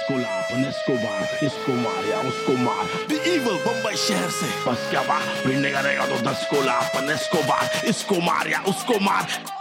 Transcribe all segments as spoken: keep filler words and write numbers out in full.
Escola, अपन Escobar, इसको मार या उसको मार। The evil बम्बई शहर से बस क्या बात, भिड़ने का रहेगा तो दस कोला, अपन Escobar, इसको मार या उसको मार।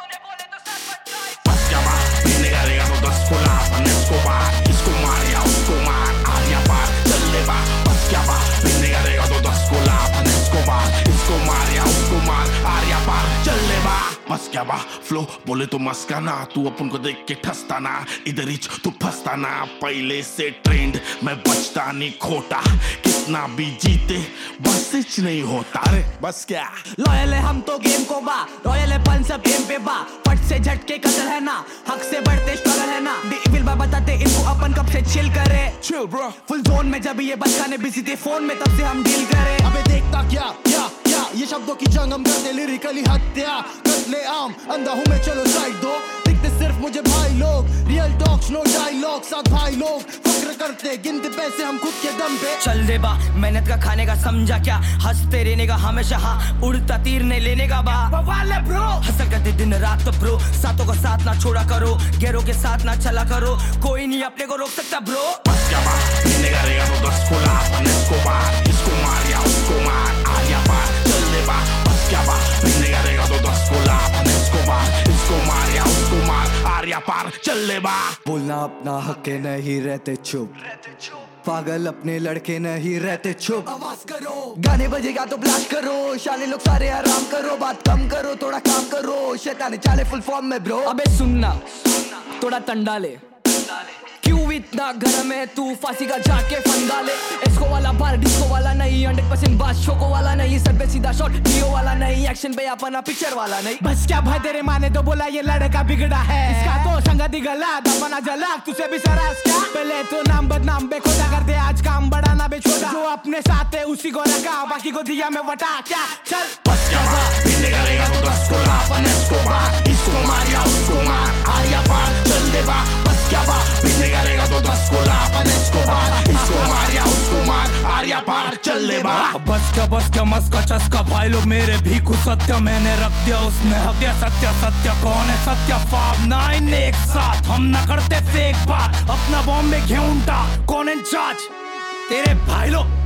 बस क्या बात, भिड़ने का रहेगा तो दस कोला, अपन Escobar, इसको मार या उसको मार। आर्या पार चल ले बा, बस क्या बात, भिड़ने का रहेगा तो दस कोला, अपन Escobar, इसको मार या उसको मार। आर्या पार चल ले बा, बस क्या बा। फ्लो बोले तो मस्का ना, तू अपन को देख के ठसता ना, इधर ही तू फंसता ना। पहले से ट्रेंड मैं बचता नहीं खोटा, कितना भी जीते बस कुछ नहीं होता। अरे बस क्या, लॉयल है हम तो गेम को बा, रॉयल है पन सब गेम पे बा। फट से झटके कतल है ना, हक से बढ़ते स्ट्रगल है ना। दी इविल बा बताते इनको अपन कब से चिल करे। chill bro, फुल जोन में जब ये बचकाने बिजी थे फोन में, तब से हम डील करे। अबे देखता क्या क्या क्या, ये शब्दों की जंग हम करते लिरिकली हत्या। कत्ले आम अंधा हूँ मैं, चलो साइड दो। दिखते सिर्फ मुझे भाई लोग, रियल टॉक्स नो डायलॉग। साथ भाई लोग फक्र करते, गिनते पैसे हम खुद के दम पे। चल दे बा, मेहनत का खाने का समझा क्या, हंसते रहने का हमेशा हाँ, उड़ता तीर नहीं लेने का बा। वाले ब्रो हसल करते दिन रात तो ब्रो, सातों का साथ ना छोड़ा करो, गैरों के साथ ना चला करो, कोई नहीं अपने को रोक सकता ब्रो। बस क्या बात, भिड़ने का रहेगा तो दस कोला, अपन Escobar, इसको मार या उसको मार। आर्या पार चल ले बा, बस क्या बात, भिड़ने का रहेगा तो दस कोला, अपन Escobar, इसको मार या उसको मार। आर्या पार चल ले बा। बोलना अपना हक के नहीं रहते चुप, पागल अपने लड़के नहीं रहते चुप। आवाज करो, गाने बजेगा तो ब्लास्ट करो, शाले लोग सारे आराम करो, बात कम करो, थोड़ा काम करो। शैतानी चाले फुल फॉर्म में ब्रो। अबे सुनना, थोड़ा टंडा ले, क्यों इतना गरम है तू, फांसी का जाके फंदा ले। इसको वाला बार डिस्को वाला नहीं, हंड्रेड परसेंट बात शोको वाला नहीं, सर पे सीधा शॉट डीओ वाला नहीं, एक्शन पे अपना पिक्चर वाला नहीं। बस क्या भाई तेरे माने तो बोला ये लड़का बिगड़ा है, इसका तो संगति गला दफना जला, तुझे भी सरास क्या। पहले तो नाम बदनाम बे खोदा कर दे, आज काम बढ़ाना बे छोटा, जो अपने साथ है उसी को रखा, बाकी को दिया मैं वटा क्या। चल बस क्या बात, भिड़ने का रहेगा तो दस कोला, अपन Escobar, इसको मार या उसको मार। आर्या पार चल दे बा, बस क्या बात, भिड़ने का रहेगा तो दस कोला, अपन Escobar, इसको मार या उसको मार। आर्या पार चल दे बा। बस क्या बस क्या मस्का चस्का, भाई लोग मेरे भीखू सत्य मैंने रख दिया उसमें हत्या। सत्य सत्य कौन है सत्य, फाइव नाइन एक साथ हम न करते फेक बात, अपना बॉम्बे घेऊंटा कौन इंचार्ज तेरे भाई लोग।